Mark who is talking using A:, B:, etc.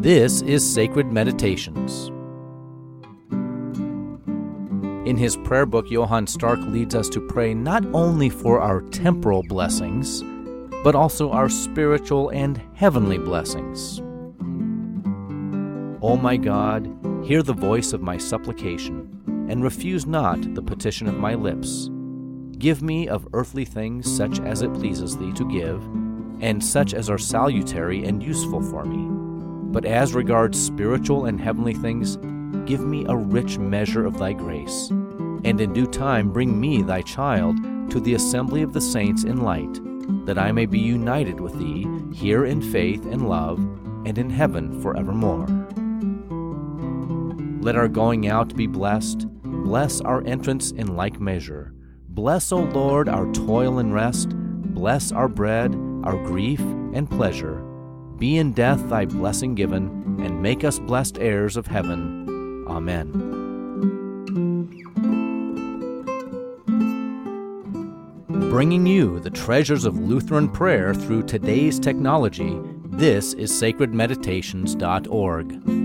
A: This is Sacred Meditations. In his prayer book, Johann Stark leads us to pray not only for our temporal blessings, but also our spiritual and heavenly blessings. O my God, hear the voice of my supplication, and refuse not the petition of my lips. Give me of earthly things such as it pleases thee to give, and such as are salutary and useful for me. But as regards spiritual and heavenly things, give me a rich measure of thy grace, and in due time bring me, thy child, to the assembly of the saints in light, that I may be united with thee here in faith and love, and in heaven forevermore. Let our going out be blessed. Bless our entrance in like measure. Bless, O Lord, our toil and rest. Bless our bread, our grief and pleasure. Be in death thy blessing given, and make us blessed heirs of heaven. Amen. Bringing you the treasures of Lutheran prayer through today's technology, this is sacredmeditations.org.